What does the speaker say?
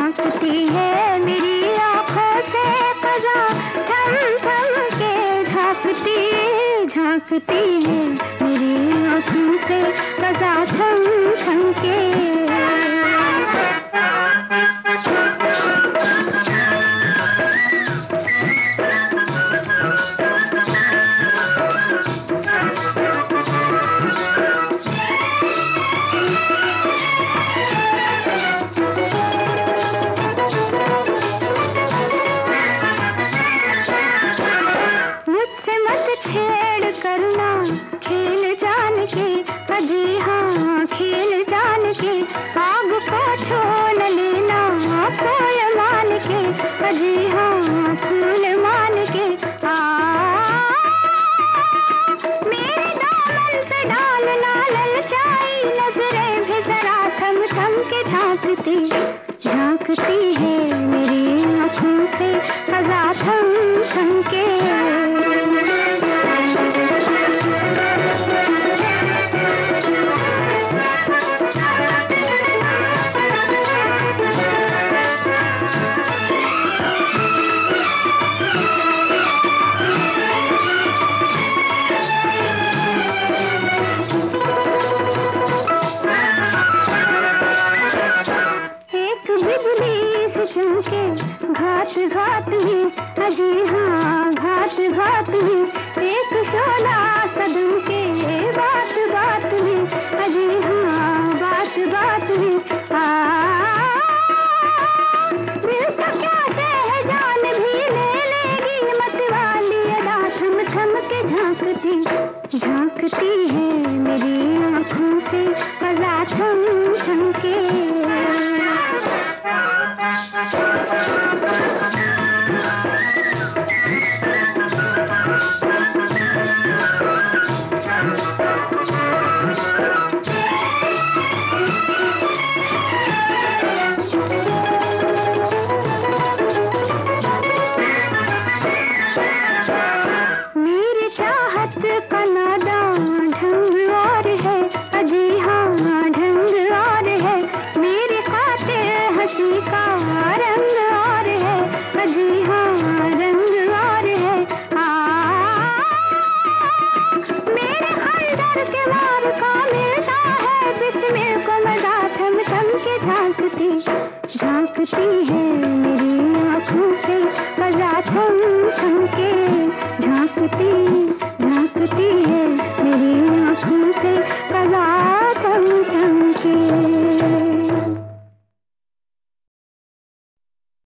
झांकती है मेरी आँखों से फ़ज़ा, थम थम के झांकती झांकती है मेरी आँखों से फ़ज़ा, थम थम के। छेड़ करना खेल जान के, अजी हाँ खेल जान के, आग को छू न लेना फूल मान के, अजी हाँ फूल मान के। मेरे दामन पे डालना ललचाई नजरें भी जरा, थम थम के झांकती झांकती है मेरी आँखों से फ़ज़ा, थम थम के। चमके घाट घाट में, अजी हाँ घाट घाट में, एक शोला सदम के बात बात में, अजी हाँ बात बात में। दिल का क्या शहजान भी ले लेगी मतवाली अदा, थम थम के झांकती झांकती है मेरी आँखों से फ़ज़ा, थम थम के। मेरी चाहत का नादा ढंग और है, अजी हाँ ढंग और है, मेरे खातिर हंसी का रंग और है, अजी हाँ रंग और है। मेरे खंजर के वार का मिलता है बिस्मिल को मज़ा, थम थम के झांकती झांकती है मेरी आँखों से फ़ज़ा, थम थम के झांकती।